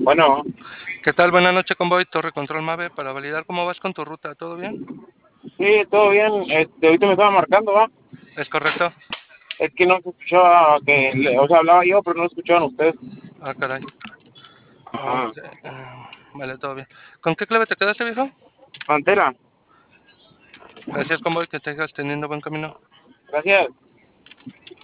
Bueno, ¿Qué tal? Buenas noches, Convoy, Torre Control Mave, para validar cómo vas con tu ruta. ¿Todo bien? sí, todo bien. Ahorita me estaba marcando, ¿va? ¿Es correcto? Es que no se escuchaba o sea, hablaba yo, pero no escuchaban ustedes. Ah, caray. Ajá. Vale, todo bien. ¿Con qué clave te quedaste, viejo? Pantera, Gracias, Convoy, que tengas teniendo buen camino. gracias.